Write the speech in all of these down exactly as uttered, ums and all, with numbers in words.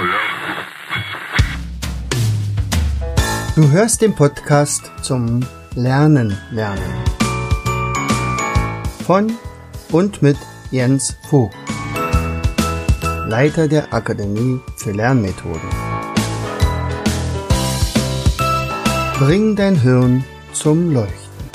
Du hörst den Podcast zum Lernen lernen. Von und mit Jens Vogt, Leiter der Akademie für Lernmethoden. Bring dein Hirn zum Leuchten.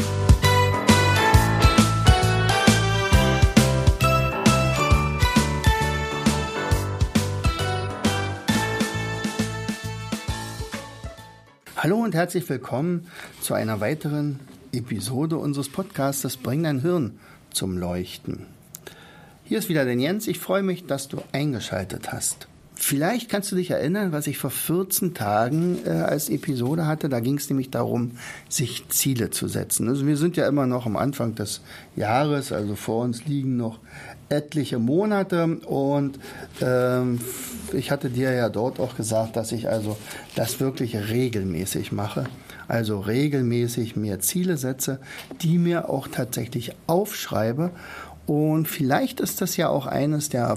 Hallo und herzlich willkommen zu einer weiteren Episode unseres Podcastes Bring dein Hirn zum Leuchten. Hier ist wieder der Jens. Ich freue mich, dass du eingeschaltet hast. Vielleicht kannst du dich erinnern, was ich vor vierzehn Tagen äh, als Episode hatte. Da ging es nämlich darum, sich Ziele zu setzen. Also wir sind ja immer noch am Anfang des Jahres, also vor uns liegen noch etliche Monate und ähm, ich hatte dir ja dort auch gesagt, dass ich also das wirklich regelmäßig mache. Also regelmäßig mir Ziele setze, die mir auch tatsächlich aufschreibe. Und vielleicht ist das ja auch eines der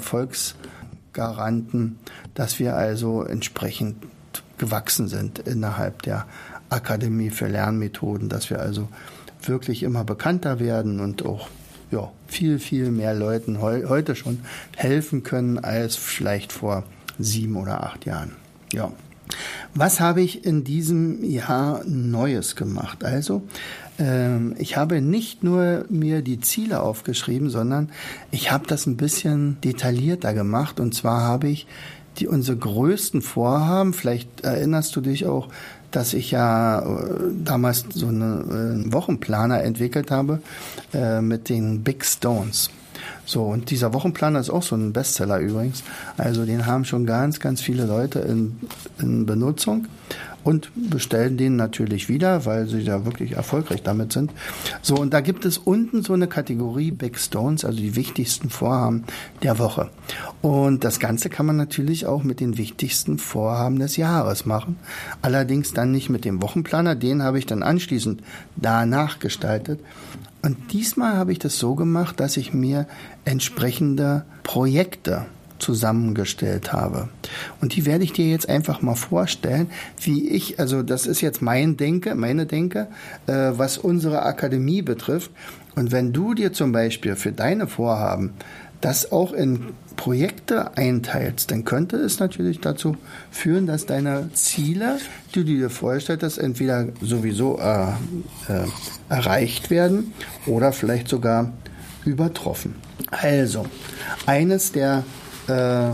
Erfolgsgaranten, dass wir also entsprechend gewachsen sind innerhalb der Akademie für Lernmethoden, dass wir also wirklich immer bekannter werden und auch ja, viel, viel mehr Leuten heu- heute schon helfen können als vielleicht vor sieben oder acht Jahren. Ja. Was habe ich in diesem Jahr Neues gemacht? Also, ähm, ich habe nicht nur mir die Ziele aufgeschrieben, sondern ich habe das ein bisschen detaillierter gemacht. Und zwar habe ich die unsere größten Vorhaben, vielleicht erinnerst du dich auch, dass ich ja äh, damals so einen äh, Wochenplaner entwickelt habe äh, mit den Big Stones. So, und dieser Wochenplaner ist auch so ein Bestseller übrigens. Also den haben schon ganz, ganz viele Leute in, in Benutzung und bestellen den natürlich wieder, weil sie da wirklich erfolgreich damit sind. So, und da gibt es unten so eine Kategorie Big Stones, also die wichtigsten Vorhaben der Woche. Und das Ganze kann man natürlich auch mit den wichtigsten Vorhaben des Jahres machen. Allerdings dann nicht mit dem Wochenplaner, den habe ich dann anschließend danach gestaltet. Und diesmal habe ich das so gemacht, dass ich mir entsprechende Projekte zusammengestellt habe. Und die werde ich dir jetzt einfach mal vorstellen, wie ich, also das ist jetzt mein Denke, meine Denke, äh, was unsere Akademie betrifft. Und wenn du dir zum Beispiel für deine Vorhaben das auch in Projekte einteilst, dann könnte es natürlich dazu führen, dass deine Ziele, die du dir vorstellst, entweder sowieso äh, äh, erreicht werden oder vielleicht sogar übertroffen. Also, eines der, äh,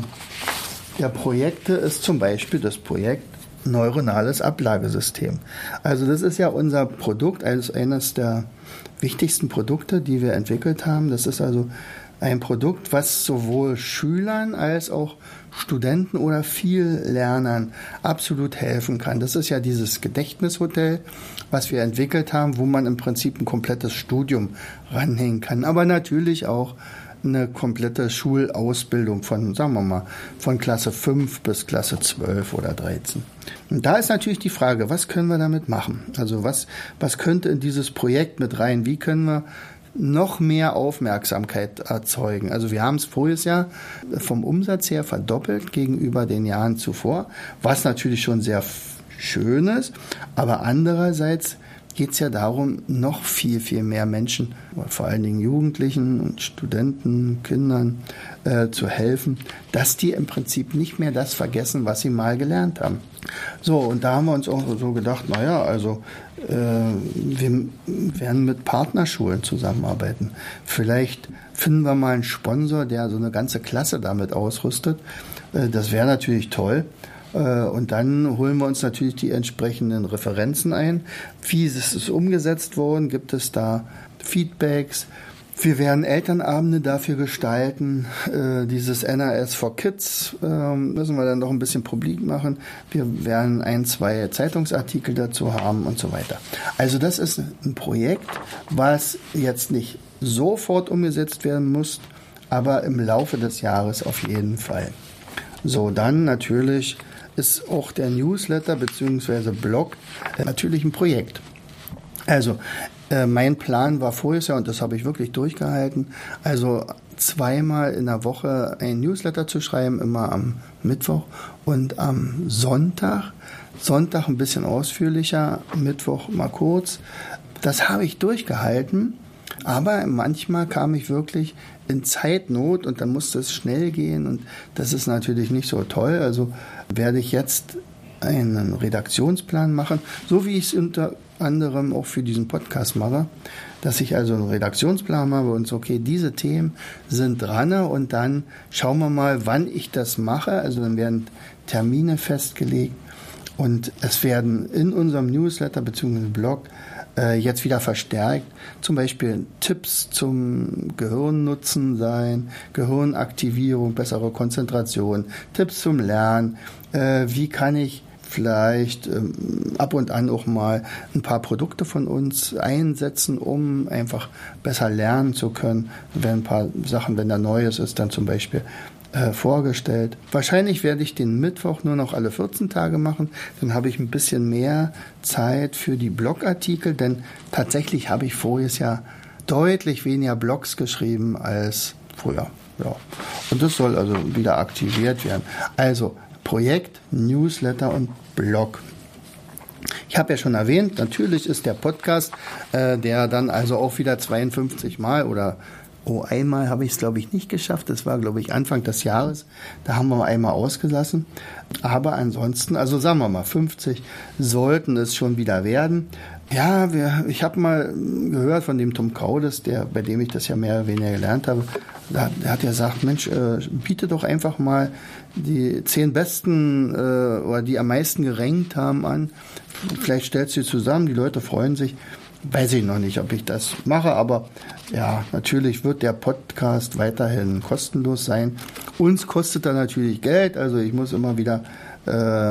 der Projekte ist zum Beispiel das Projekt Neuronales Ablagesystem. Also das ist ja unser Produkt, also eines der wichtigsten Produkte, die wir entwickelt haben. Das ist also ein Produkt, was sowohl Schülern als auch Studenten oder Viellernern absolut helfen kann. Das ist ja dieses Gedächtnishotel, was wir entwickelt haben, wo man im Prinzip ein komplettes Studium ranhängen kann. Aber natürlich auch eine komplette Schulausbildung von, sagen wir mal, von Klasse fünf bis Klasse zwölf oder dreizehn. Und da ist natürlich die Frage, was können wir damit machen? Also was, was könnte in dieses Projekt mit rein? Wie können wir noch mehr Aufmerksamkeit erzeugen? Also wir haben es voriges Jahr vom Umsatz her verdoppelt gegenüber den Jahren zuvor, was natürlich schon sehr schön ist, aber andererseits geht es ja darum, noch viel, viel mehr Menschen, vor allen Dingen Jugendlichen und Studenten, Kindern äh, zu helfen, dass die im Prinzip nicht mehr das vergessen, was sie mal gelernt haben. So, und da haben wir uns auch so gedacht, naja, also äh, wir werden mit Partnerschulen zusammenarbeiten. Vielleicht finden wir mal einen Sponsor, der so eine ganze Klasse damit ausrüstet. Äh, das wäre natürlich toll. Und dann holen wir uns natürlich die entsprechenden Referenzen ein. Wie ist es umgesetzt worden? Gibt es da Feedbacks? Wir werden Elternabende dafür gestalten. Äh, dieses N R S for Kids äh, müssen wir dann noch ein bisschen publik machen. Wir werden ein, zwei Zeitungsartikel dazu haben und so weiter. Also das ist ein Projekt, was jetzt nicht sofort umgesetzt werden muss, aber im Laufe des Jahres auf jeden Fall. So, dann natürlich ist auch der Newsletter bzw. Blog natürlich ein Projekt. Also äh, mein Plan war vorher, und das habe ich wirklich durchgehalten, also zweimal in der Woche ein Newsletter zu schreiben, immer am Mittwoch und am Sonntag. Sonntag ein bisschen ausführlicher, Mittwoch mal kurz. Das habe ich durchgehalten, aber manchmal kam ich wirklich in Zeitnot und dann musste es schnell gehen und das ist natürlich nicht so toll. Also werde ich jetzt einen Redaktionsplan machen, so wie ich es unter anderem auch für diesen Podcast mache, dass ich also einen Redaktionsplan habe und so, okay, diese Themen sind dran und dann schauen wir mal, wann ich das mache. Also dann werden Termine festgelegt und es werden in unserem Newsletter bzw. Blog äh, jetzt wieder verstärkt, zum Beispiel Tipps zum Gehirnnutzen sein, Gehirnaktivierung, bessere Konzentration, Tipps zum Lernen, äh, wie kann ich vielleicht ähm, ab und an auch mal ein paar Produkte von uns einsetzen, um einfach besser lernen zu können. Wenn ein paar Sachen, wenn da Neues ist, dann zum Beispiel äh, vorgestellt. Wahrscheinlich werde ich den Mittwoch nur noch alle vierzehn Tage machen. Dann habe ich ein bisschen mehr Zeit für die Blogartikel, denn tatsächlich habe ich voriges Jahr deutlich weniger Blogs geschrieben als früher. Ja. Und das soll also wieder aktiviert werden. Also Projekt, Newsletter und Blog. Ich habe ja schon erwähnt, natürlich ist der Podcast, äh, der dann also auch wieder zweiundfünfzig Mal oder oh, einmal habe ich es, glaube ich, nicht geschafft. Das war, glaube ich, Anfang des Jahres. Da haben wir einmal ausgelassen. Aber ansonsten, also sagen wir mal, fünfzig sollten es schon wieder werden. Ja, wir, ich habe mal gehört von dem Tom Kaudes, der, bei dem ich das ja mehr oder weniger gelernt habe. Der, der hat ja gesagt, Mensch, äh, biete doch einfach mal die zehn Besten äh, oder die am meisten gerankt haben an. Vielleicht stellst du sie zusammen, die Leute freuen sich. Weiß ich noch nicht, ob ich das mache, aber ja, natürlich wird der Podcast weiterhin kostenlos sein. Uns kostet er natürlich Geld, also ich muss immer wieder äh,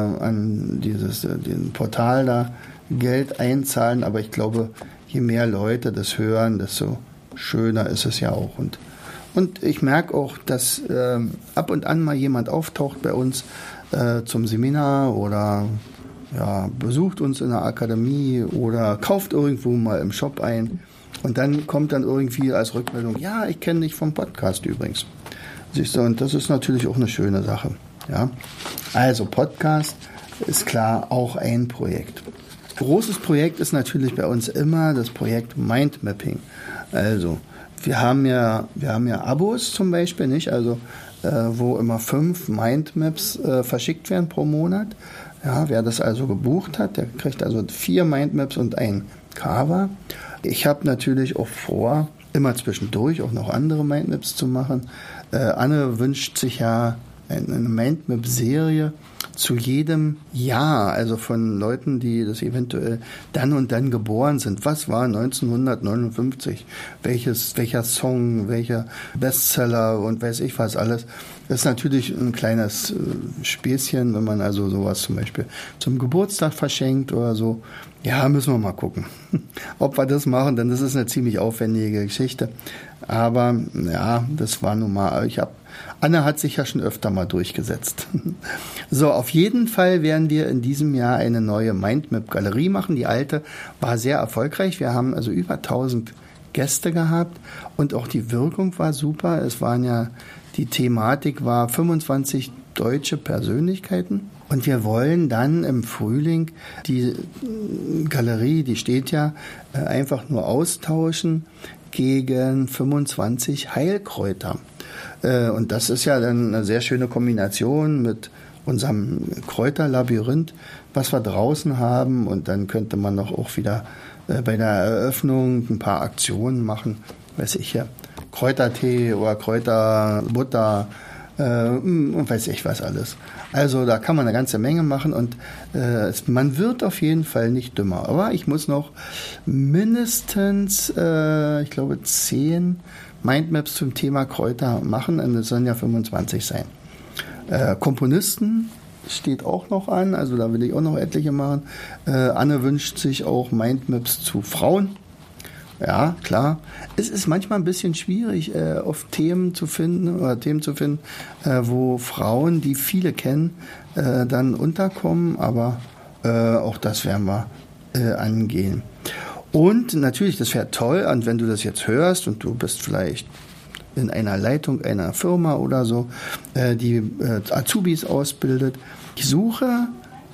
an dieses äh, den Portal da Geld einzahlen, aber ich glaube, je mehr Leute das hören, desto schöner ist es ja auch. Und, und ich merke auch, dass äh, ab und an mal jemand auftaucht bei uns äh, zum Seminar oder ja, besucht uns in der Akademie oder kauft irgendwo mal im Shop ein und dann kommt dann irgendwie als Rückmeldung, ja, ich kenne dich vom Podcast übrigens. Siehst du, und das ist natürlich auch eine schöne Sache. Ja? Also Podcast ist klar auch ein Projekt. Großes Projekt ist natürlich bei uns immer das Projekt Mindmapping. Also wir haben ja, wir haben ja Abos zum Beispiel, nicht? Also äh, wo immer fünf Mindmaps äh, verschickt werden pro Monat. Ja, wer das also gebucht hat, der kriegt also vier Mindmaps und ein Cover. Ich habe natürlich auch vor, immer zwischendurch auch noch andere Mindmaps zu machen. Äh, Anne wünscht sich ja eine Mindmap-Serie zu jedem Jahr, also von Leuten, die das eventuell dann und dann geboren sind. Was war neunzehnhundertneunundfünfzig? Welches, welcher Song, welcher Bestseller und weiß ich was alles. Das ist natürlich ein kleines Späßchen, wenn man also sowas zum Beispiel zum Geburtstag verschenkt oder so. Ja, müssen wir mal gucken, ob wir das machen, denn das ist eine ziemlich aufwendige Geschichte. Aber ja, das war nun mal, ich habe Anne hat sich ja schon öfter mal durchgesetzt. So, auf jeden Fall werden wir in diesem Jahr eine neue Mindmap-Galerie machen. Die alte war sehr erfolgreich. Wir haben also über tausend Gäste gehabt und auch die Wirkung war super. Es waren ja, die Thematik war fünfundzwanzig deutsche Persönlichkeiten. Und wir wollen dann im Frühling die Galerie, die steht ja, einfach nur austauschen gegen fünfundzwanzig Heilkräuter. Und das ist ja dann eine sehr schöne Kombination mit unserem Kräuterlabyrinth, was wir draußen haben. Und dann könnte man noch auch wieder bei der Eröffnung ein paar Aktionen machen. Weiß ich ja, Kräutertee oder Kräuterbutter äh, und weiß ich was alles. Also da kann man eine ganze Menge machen und äh, man wird auf jeden Fall nicht dümmer. Aber ich muss noch mindestens, äh, ich glaube, zehn Mindmaps zum Thema Kräuter machen, und es sollen ja fünfundzwanzig sein. Äh, Komponisten steht auch noch an, also da will ich auch noch etliche machen. Äh, Anne wünscht sich auch Mindmaps zu Frauen. Ja, klar. Es ist manchmal ein bisschen schwierig, äh, oft Themen zu finden oder Themen zu finden, äh, wo Frauen, die viele kennen, äh, dann unterkommen, aber äh, auch das werden wir äh, angehen. Und natürlich, das wäre toll, und wenn du das jetzt hörst und du bist vielleicht in einer Leitung einer Firma oder so, äh, die äh, Azubis ausbildet. Ich suche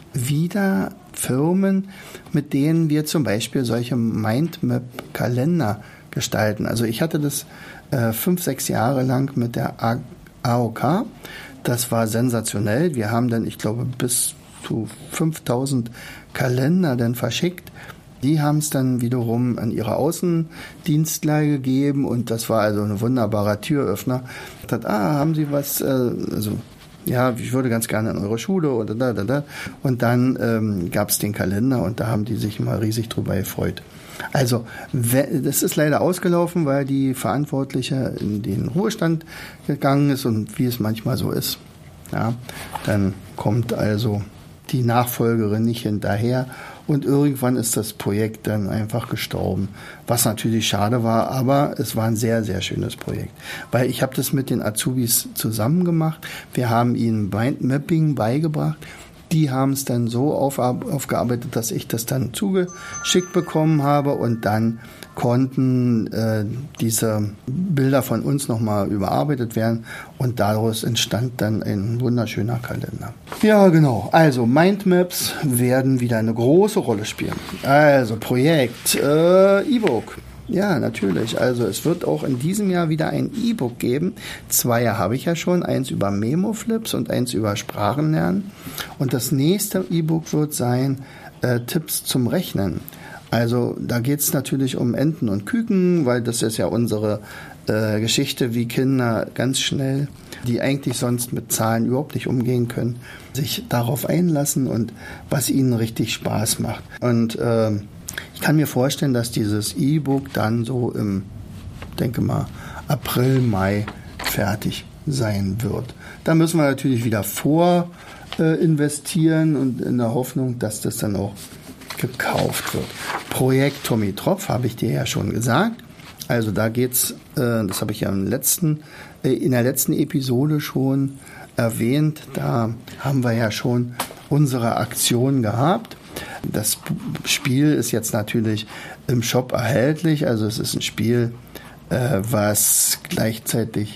wieder Firmen, mit denen wir zum Beispiel solche Mindmap-Kalender gestalten. Also ich hatte das äh, fünf, sechs Jahre lang mit der A O K. Das war sensationell. Wir haben dann, ich glaube, bis zu fünftausend Kalender dann verschickt. Die haben es dann wiederum an ihre Außendienstler gegeben und das war also ein wunderbarer Türöffner. Ich dachte, ah, haben Sie was, äh, also ja, ich würde ganz gerne in eure Schule und da, da, da. Und dann ähm, gab es den Kalender und da haben die sich mal riesig drüber gefreut. Also, das ist leider ausgelaufen, weil die Verantwortliche in den Ruhestand gegangen ist und wie es manchmal so ist. Ja, dann kommt also die Nachfolgerin nicht hinterher und irgendwann ist das Projekt dann einfach gestorben, was natürlich schade war, aber es war ein sehr, sehr schönes Projekt, weil ich habe das mit den Azubis zusammen gemacht, wir haben ihnen Mindmapping beigebracht, die haben es dann so auf, aufgearbeitet, dass ich das dann zugeschickt bekommen habe und dann konnten äh, diese Bilder von uns nochmal überarbeitet werden und daraus entstand dann ein wunderschöner Kalender. Ja, genau. Also Mindmaps werden wieder eine große Rolle spielen. Also Projekt äh, E-Book. Ja, natürlich. Also es wird auch in diesem Jahr wieder ein E-Book geben. Zwei habe ich ja schon. Eins über Memo-Flips und eins über Sprachenlernen. Und das nächste E-Book wird sein äh, Tipps zum Rechnen. Also da geht es natürlich um Enten und Küken, weil das ist ja unsere äh, Geschichte, wie Kinder ganz schnell, die eigentlich sonst mit Zahlen überhaupt nicht umgehen können, sich darauf einlassen und was ihnen richtig Spaß macht. Und äh, ich kann mir vorstellen, dass dieses E-Book dann so im, denke mal, April, Mai fertig sein wird. Da müssen wir natürlich wieder vor äh, investieren und in der Hoffnung, dass das dann auch gekauft wird. Projekt Tommy Tropf habe ich dir ja schon gesagt. Also da geht's, äh, das habe ich ja im letzten, äh, in der letzten Episode schon erwähnt. Da haben wir ja schon unsere Aktion gehabt. Das Spiel ist jetzt natürlich im Shop erhältlich. Also es ist ein Spiel, äh, was gleichzeitig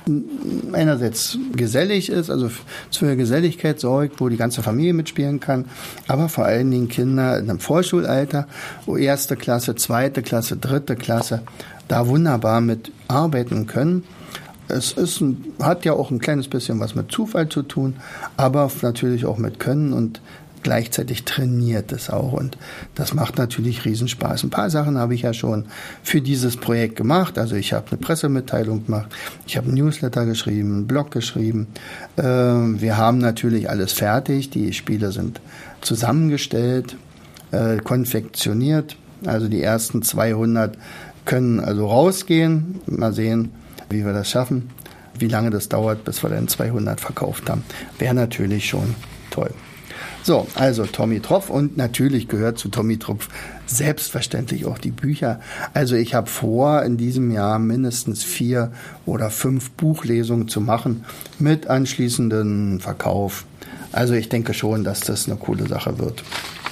einerseits gesellig ist, also für Geselligkeit sorgt, wo die ganze Familie mitspielen kann, aber vor allen Dingen Kinder in einem Vorschulalter, wo erste Klasse, zweite Klasse, dritte Klasse, da wunderbar mit arbeiten können. Es ist ein, hat ja auch ein kleines bisschen was mit Zufall zu tun, aber natürlich auch mit Können und gleichzeitig trainiert es auch und das macht natürlich Riesenspaß. Ein paar Sachen habe ich ja schon für dieses Projekt gemacht. Also ich habe eine Pressemitteilung gemacht, ich habe einen Newsletter geschrieben, einen Blog geschrieben. Äh, wir haben natürlich alles fertig. Die Spiele sind zusammengestellt, äh, konfektioniert. Also die ersten zweihundert können also rausgehen. Mal sehen, wie wir das schaffen. Wie lange das dauert, bis wir dann zweihundert verkauft haben. Wäre natürlich schon toll. So, also Tommy Tropf und natürlich gehört zu Tommy Tropf selbstverständlich auch die Bücher. Also ich habe vor, in diesem Jahr mindestens vier oder fünf Buchlesungen zu machen mit anschließendem Verkauf. Also ich denke schon, dass das eine coole Sache wird.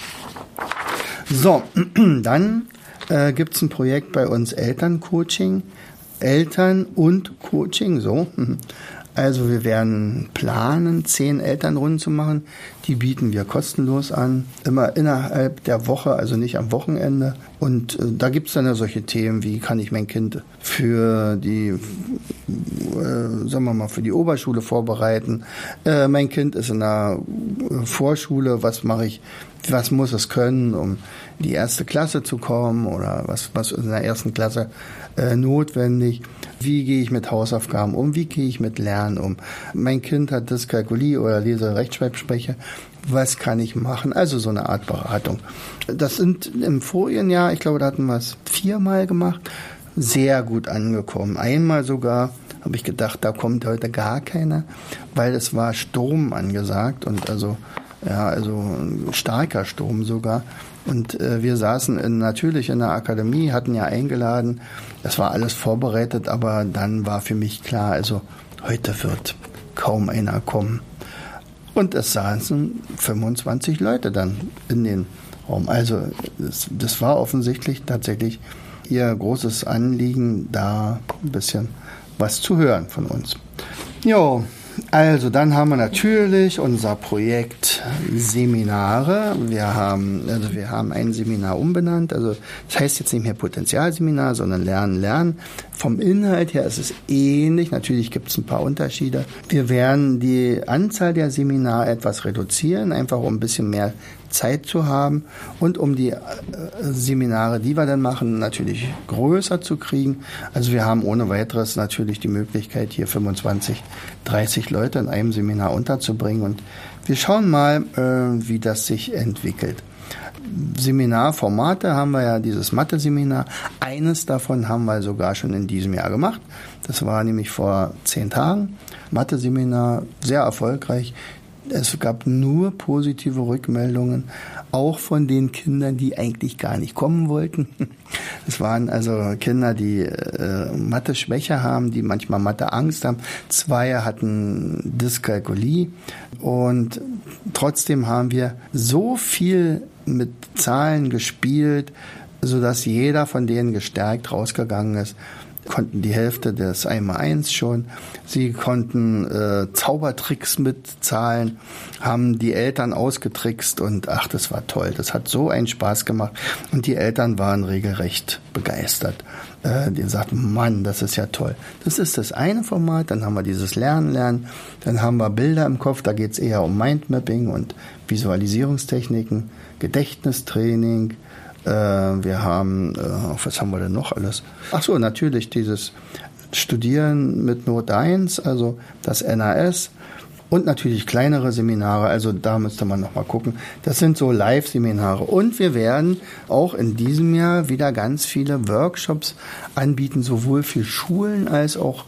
So, dann äh, gibt es ein Projekt bei uns Elterncoaching. Eltern und Coaching, so. Also wir werden planen, zehn Elternrunden zu machen. Die bieten wir kostenlos an, immer innerhalb der Woche, also nicht am Wochenende. Und äh, da gibt es dann ja solche Themen, wie kann ich mein Kind für die, äh, sagen wir mal, für die Oberschule vorbereiten. Äh, mein Kind ist in der Vorschule, was mache ich, was muss es können, um in die erste Klasse zu kommen oder was, was in der ersten Klasse äh, notwendig. Wie gehe ich mit Hausaufgaben um? Wie gehe ich mit Lernen um? Mein Kind hat Dyskalkulie oder Lese- Rechtschreibschwäche. Was kann ich machen? Also so eine Art Beratung. Das sind im vorigen Jahr, ich glaube, da hatten wir es viermal gemacht, sehr gut angekommen. Einmal sogar habe ich gedacht, da kommt heute gar keiner, weil es war Sturm angesagt und also ja, also ein starker Sturm sogar. Und äh, wir saßen in, natürlich in der Akademie, hatten ja eingeladen. Das war alles vorbereitet, aber dann war für mich klar, also heute wird kaum einer kommen. Und es saßen fünfundzwanzig Leute dann in den Raum. Also das, das war offensichtlich tatsächlich ihr großes Anliegen, da ein bisschen was zu hören von uns. Jo, also dann haben wir natürlich unser Projekt Seminare. Wir haben, also wir haben ein Seminar umbenannt. Also das heißt jetzt nicht mehr Potenzialseminar, sondern Lernen, Lernen. Vom Inhalt her ist es ähnlich. Natürlich gibt es ein paar Unterschiede. Wir werden die Anzahl der Seminare etwas reduzieren, einfach um ein bisschen mehr Zeit zu haben und um die äh, Seminare, die wir dann machen, natürlich größer zu kriegen. Also wir haben ohne weiteres natürlich die Möglichkeit, hier fünfundzwanzig, dreißig Leute in einem Seminar unterzubringen und wir schauen mal, äh, wie das sich entwickelt. Seminarformate haben wir ja, dieses Mathe-Seminar. Eines davon haben wir sogar schon in diesem Jahr gemacht. Das war nämlich vor zehn Tagen. Mathe-Seminar, sehr erfolgreich. Es gab nur positive Rückmeldungen, auch von den Kindern, die eigentlich gar nicht kommen wollten. Es waren also Kinder, die äh, Mathe-Schwäche haben, die manchmal Mathe-Angst haben. Zwei hatten Dyskalkulie. Und trotzdem haben wir so viel mit Zahlen gespielt, sodass jeder von denen gestärkt rausgegangen ist. Konnten die Hälfte des eins mal eins schon. Sie konnten äh, Zaubertricks mit Zahlen, haben die Eltern ausgetrickst und ach, das war toll. Das hat so einen Spaß gemacht und die Eltern waren regelrecht begeistert. Äh, die sagten, Mann, das ist ja toll. Das ist das eine Format, dann haben wir dieses Lernen, Lernen, dann haben wir Bilder im Kopf, da geht es eher um Mindmapping und Visualisierungstechniken, Gedächtnistraining. Wir haben, was haben wir denn noch alles? Ach so, natürlich dieses Studieren mit Note eins, also das N A S und natürlich kleinere Seminare, also da müsste man noch mal gucken. Das sind so Live-Seminare und wir werden auch in diesem Jahr wieder ganz viele Workshops anbieten, sowohl für Schulen als auch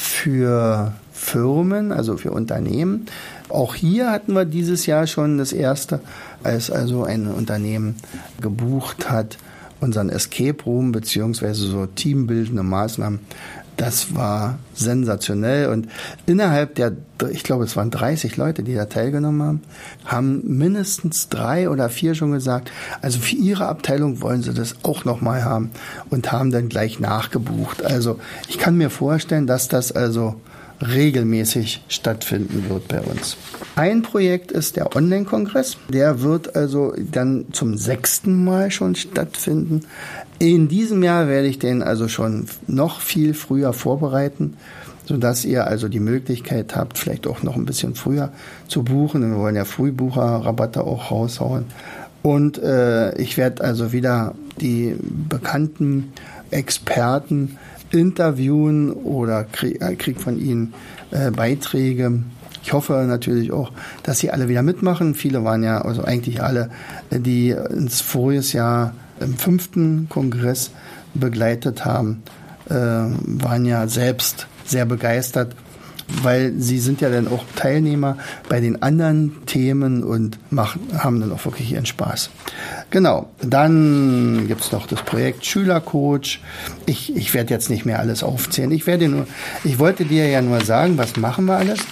für Firmen, also für Unternehmen. Auch hier hatten wir dieses Jahr schon das erste, als also ein Unternehmen gebucht hat, unseren Escape Room beziehungsweise so teambildende Maßnahmen. Das war sensationell und innerhalb der, ich glaube es waren dreißig Leute, die da teilgenommen haben, haben mindestens drei oder vier schon gesagt, also für ihre Abteilung wollen sie das auch nochmal haben und haben dann gleich nachgebucht. Also ich kann mir vorstellen, dass das also regelmäßig stattfinden wird bei uns. Ein Projekt ist der Online-Kongress. Der wird also dann zum sechsten Mal schon stattfinden. In diesem Jahr werde ich den also schon noch viel früher vorbereiten, sodass ihr also die Möglichkeit habt, vielleicht auch noch ein bisschen früher zu buchen. Wir wollen ja Frühbucherrabatte auch raushauen. Und äh, ich werde also wieder die bekannten Experten interviewen oder krieg, krieg von ihnen äh, Beiträge. Ich hoffe natürlich auch, dass sie alle wieder mitmachen. Viele waren ja, also eigentlich alle, die ins voriges Jahr im fünften Kongress begleitet haben, äh, waren ja selbst sehr begeistert, weil sie sind ja dann auch Teilnehmer bei den anderen Themen und machen, haben dann auch wirklich ihren Spaß. Genau, dann gibt's noch das Projekt Schülercoach. Ich, ich werde jetzt nicht mehr alles aufzählen. Ich werde nur, ich wollte dir ja nur sagen, was machen wir alles.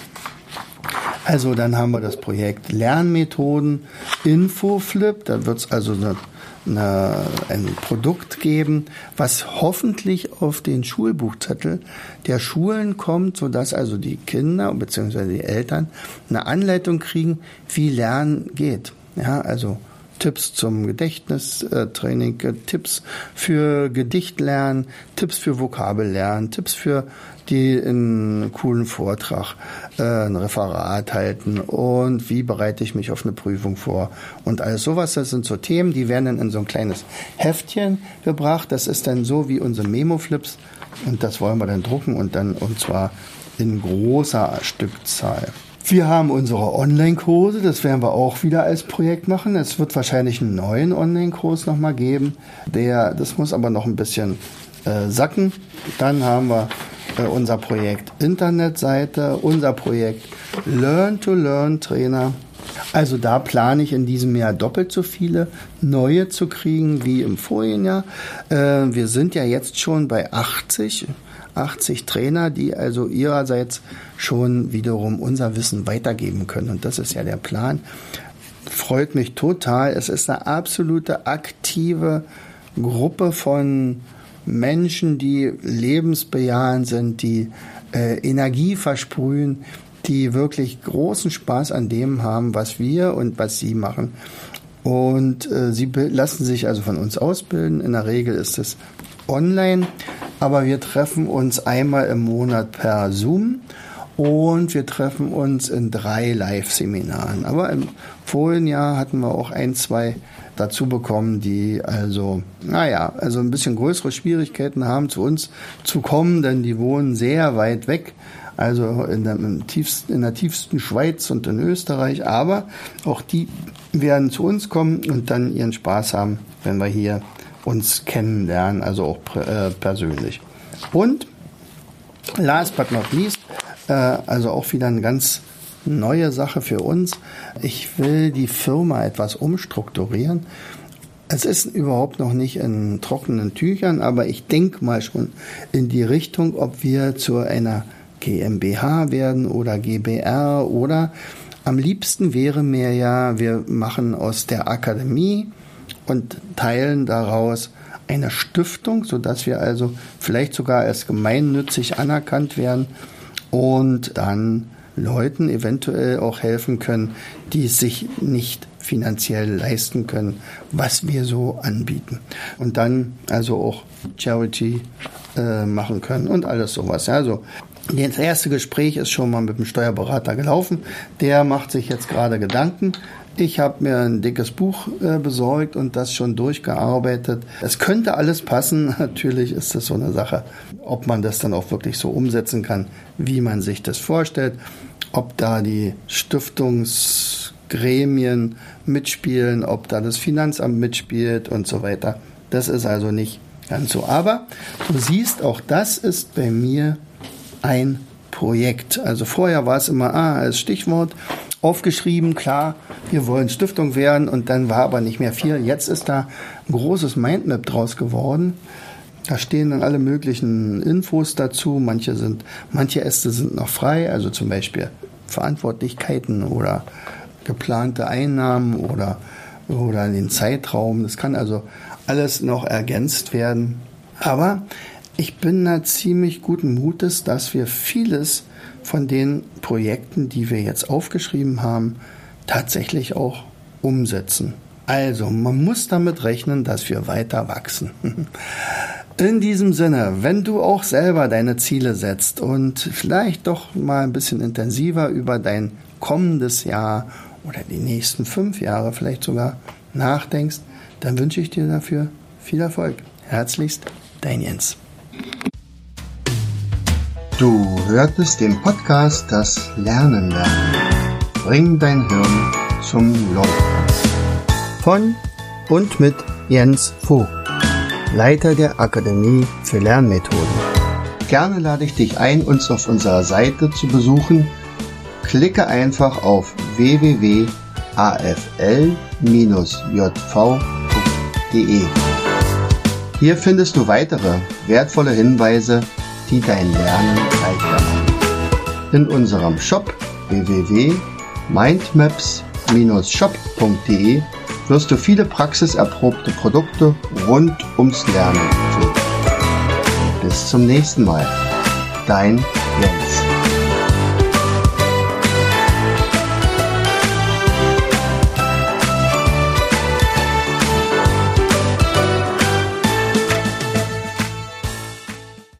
Also dann haben wir das Projekt Lernmethoden Infoflip. Da wird's also eine Eine, ein Produkt geben, was hoffentlich auf den Schulbuchzettel der Schulen kommt, sodass also die Kinder bzw. die Eltern eine Anleitung kriegen, wie Lernen geht. Ja, also Tipps zum Gedächtnistraining, Tipps für Gedichtlernen, Tipps für Vokabellernen, Tipps für die einen coolen Vortrag, äh, ein Referat halten und wie bereite ich mich auf eine Prüfung vor und alles sowas. Das sind so Themen, die werden dann in so ein kleines Heftchen gebracht. Das ist dann so wie unsere Memo-Flips und das wollen wir dann drucken und dann und zwar in großer Stückzahl. Wir haben unsere Online-Kurse, das werden wir auch wieder als Projekt machen. Es wird wahrscheinlich einen neuen Online-Kurs nochmal geben. Der, das muss aber noch ein bisschen äh, sacken. Dann haben wir äh, unser Projekt Internetseite, unser Projekt Learn-to-Learn-Trainer. Also da plane ich in diesem Jahr doppelt so viele neue zu kriegen wie im vorigen Jahr. Äh, wir sind ja jetzt schon bei achtzig Trainer, die also ihrerseits schon wiederum unser Wissen weitergeben können. Und das ist ja der Plan. Freut mich total. Es ist eine absolute aktive Gruppe von Menschen, die lebensbejahend sind, die äh, Energie versprühen, die wirklich großen Spaß an dem haben, was wir und was sie machen. Und äh, sie lassen sich also von uns ausbilden. In der Regel ist es online, aber wir treffen uns einmal im Monat per Zoom und wir treffen uns in drei Live-Seminaren. Aber im vorigen Jahr hatten wir auch ein, zwei dazu bekommen, die also, naja, also ein bisschen größere Schwierigkeiten haben, zu uns zu kommen, denn die wohnen sehr weit weg. Also in der, im tiefsten, in der tiefsten Schweiz und in Österreich. Aber auch die werden zu uns kommen und dann ihren Spaß haben, wenn wir hier uns kennenlernen, also auch äh, persönlich. Und last but not least, äh, also auch wieder eine ganz neue Sache für uns. Ich will die Firma etwas umstrukturieren. Es ist überhaupt noch nicht in trockenen Tüchern, aber ich denke mal schon in die Richtung, ob wir zu einer GmbH werden oder GbR oder am liebsten wäre mir ja, wir machen aus der Akademie und teilen daraus eine Stiftung, sodass wir also vielleicht sogar als gemeinnützig anerkannt werden und dann Leuten eventuell auch helfen können, die es sich nicht finanziell leisten können, was wir so anbieten. Und dann also auch Charity äh, machen können und alles sowas. Also das erste Gespräch ist schon mal mit dem Steuerberater gelaufen. Der macht sich jetzt gerade Gedanken. Ich habe mir ein dickes Buch äh, besorgt und das schon durchgearbeitet. Es könnte alles passen. Natürlich ist das so eine Sache, ob man das dann auch wirklich so umsetzen kann, wie man sich das vorstellt. Ob da die Stiftungsgremien mitspielen, ob da das Finanzamt mitspielt und so weiter. Das ist also nicht ganz so. Aber du siehst, auch das ist bei mir ein Projekt. Also vorher war es immer ah, als Stichwort aufgeschrieben, klar, wir wollen Stiftung werden und dann war aber nicht mehr viel. Jetzt ist da ein großes Mindmap draus geworden. Da stehen dann alle möglichen Infos dazu. Manche sind, manche Äste sind noch frei, also zum Beispiel Verantwortlichkeiten oder geplante Einnahmen oder, oder den Zeitraum. Das kann also alles noch ergänzt werden. Aber ich bin da ziemlich guten Mutes, dass wir vieles von den Projekten, die wir jetzt aufgeschrieben haben, tatsächlich auch umsetzen. Also, man muss damit rechnen, dass wir weiter wachsen. In diesem Sinne, wenn du auch selber deine Ziele setzt und vielleicht doch mal ein bisschen intensiver über dein kommendes Jahr oder die nächsten fünf Jahre vielleicht sogar nachdenkst, dann wünsche ich dir dafür viel Erfolg. Herzlichst, dein Jens. Du hörtest den Podcast Das Lernen lernen. Bring dein Hirn zum Laufen. Von und mit Jens Vogt, Leiter der Akademie für Lernmethoden. Gerne lade ich dich ein, uns auf unserer Seite zu besuchen. Klicke einfach auf w w w punkt a f l bindestrich j v punkt d e. Hier findest du weitere wertvolle Hinweise, die dein Lernen leichter machen. In unserem Shop w w w punkt mindmaps bindestrich shop punkt d e wirst du viele praxiserprobte Produkte rund ums Lernen finden. Bis zum nächsten Mal. Dein Jens.